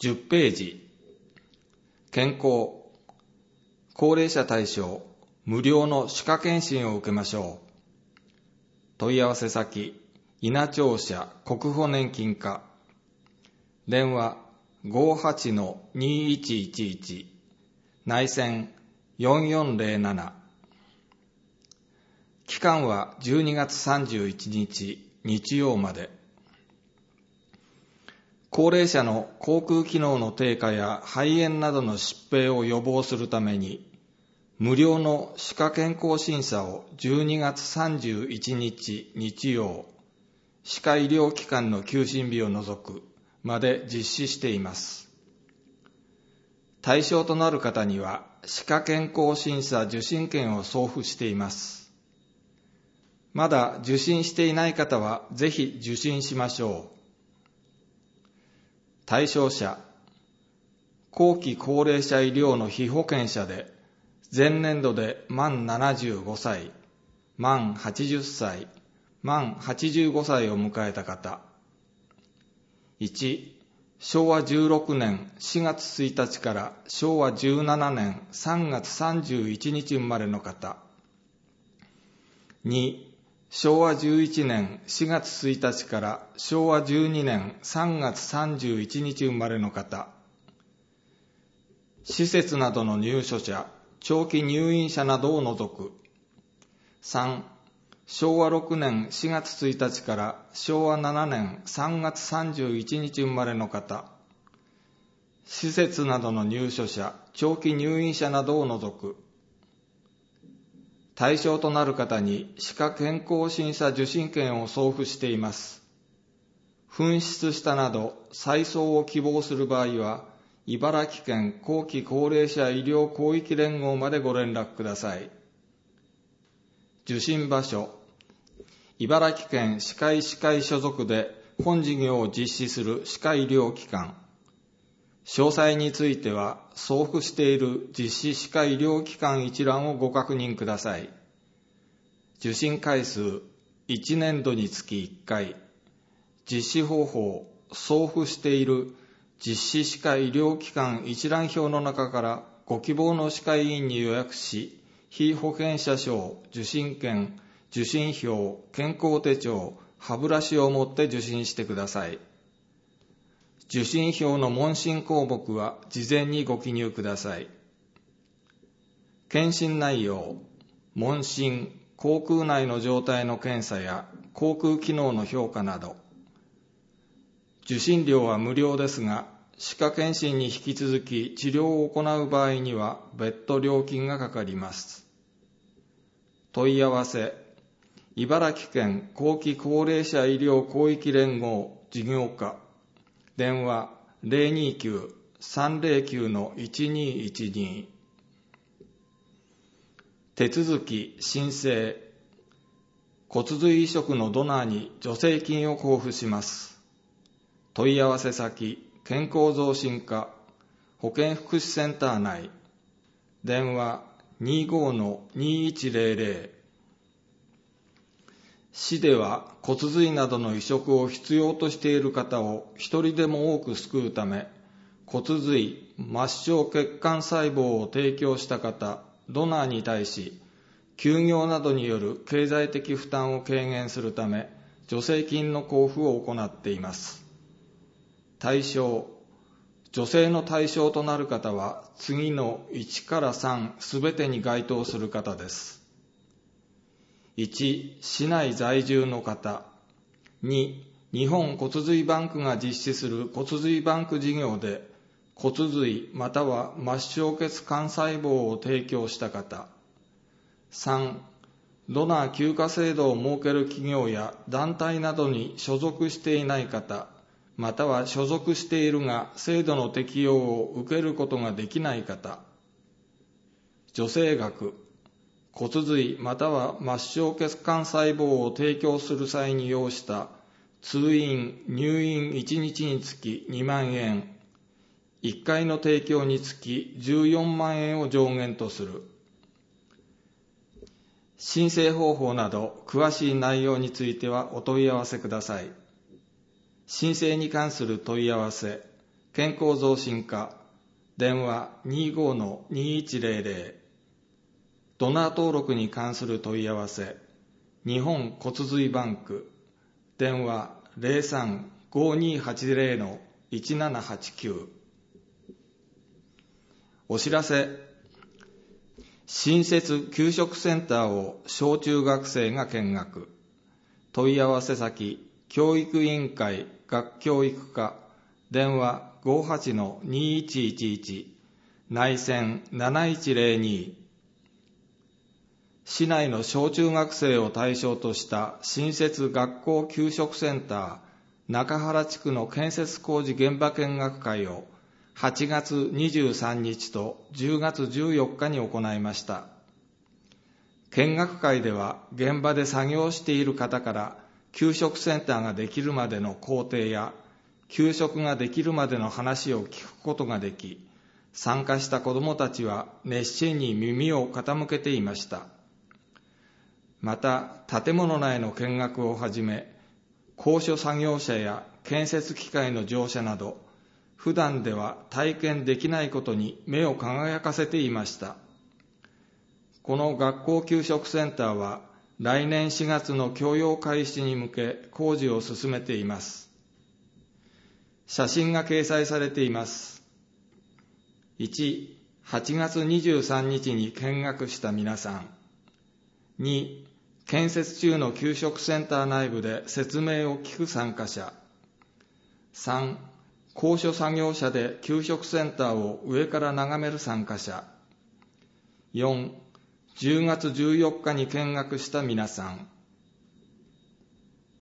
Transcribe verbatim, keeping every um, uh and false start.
じゅっページ、健康、高齢者対象、無料の歯科検診を受けましょう。問い合わせ先、稲町社国保年金課。電話 ごーはちのにーいちいちいち、内線よんよんゼロなな。期間はじゅうにがつさんじゅういちにち日曜まで。高齢者の口腔機能の低下や肺炎などの疾病を予防するために、無料の歯科健康審査をじゅうにがつさんじゅういちにち日曜、歯科医療機関の休診日を除くまで実施しています。対象となる方には歯科健康審査受診券を送付しています。まだ受診していない方はぜひ受診しましょう。対象者、後期高齢者医療の被保険者で、前年度で満ななじゅうごさい、満はちじゅっさい、満はちじゅうごさいを迎えた方。いち、しょうわじゅうろくねんしがつついたちからしょうわじゅうななねんさんがつさんじゅういちにち生まれの方。に、しょうわじゅういちねんしがつついたちからしょうわじゅうにねんさんがつさんじゅういちにち生まれの方。施設などの入所者、長期入院者などを除く。さん、しょうわろくねんしがつついたちからしょうわななねんさんがつさんじゅういちにち生まれの方。施設などの入所者、長期入院者などを除く。対象となる方に歯科健康審査受診券を送付しています。紛失したなど再送を希望する場合は、茨城県後期高齢者医療広域連合までご連絡ください。受診場所、茨城県歯科医師会所属で本事業を実施する歯科医療機関。詳細については送付している実施歯科医療機関一覧をご確認ください。受診回数いちねんどにつきいっかい。実施方法、送付している実施歯科医療機関一覧表の中からご希望の歯科医院に予約し、被保険者証、受診券、受診票、健康手帳、歯ブラシを持って受診してください。受診票の問診項目は事前にご記入ください。検診内容、問診、口腔内の状態の検査や口腔機能の評価など。受診料は無料ですが、歯科検診に引き続き治療を行う場合には別途料金がかかります。問い合わせ、茨城県後期高齢者医療広域連合事業課。電話 ゼロにきゅう さんゼロきゅう のいちにいちに。手続き申請、骨髄移植のドナーに助成金を交付します。問い合わせ先、健康増進課、保健福祉センター内。電話 にじゅうごのにいちゼロゼロ。市では骨髄などの移植を必要としている方を一人でも多く救うため、骨髄、末梢血管細胞を提供した方、ドナーに対し、休業などによる経済的負担を軽減するため、助成金の交付を行っています。対象、助成の対象となる方は、次のいちからさんすべてに該当する方です。いち、市内在住の方。に、日本骨髄バンクが実施する骨髄バンク事業で骨髄または末梢血幹細胞を提供した方。さん、ドナー休暇制度を設ける企業や団体などに所属していない方、または所属しているが制度の適用を受けることができない方。助成額、骨髄または末梢血管細胞を提供する際に要した通院・入院いちにちにつきにまんえん、いっかいの提供につきじゅうよんまんえんを上限とする。申請方法など詳しい内容についてはお問い合わせください。申請に関する問い合わせ、 健康増進課、電話 にじゅうごのにいちぜろぜろ。ドナー登録に関する問い合わせ、日本骨髄バンク、電話 ゼロさん ごにはちゼロのいちななはちきゅう。お知らせ、新設給食センターを小中学生が見学。問い合わせ先、教育委員会学教育課、電話 ごはちのにいちいちいち、内線なないちゼロに。市内の小中学生を対象とした新設学校給食センター中原地区の建設工事現場見学会をはちがつにじゅうさんにちとじゅうがつじゅうよっかに行いました。見学会では現場で作業している方から給食センターができるまでの工程や給食ができるまでの話を聞くことができ、参加した子どもたちは熱心に耳を傾けていました。また、建物内の見学をはじめ、高所作業車や建設機械の乗車など、普段では体験できないことに目を輝かせていました。この学校給食センターは、来年しがつの供用開始に向け工事を進めています。写真が掲載されています。いち、はちがつにじゅうさんにちに見学した皆さん。に、建設中の給食センター内部で説明を聞く参加者。さん、高所作業車で給食センターを上から眺める参加者。よん、じゅうがつじゅうよっかに見学した皆さん。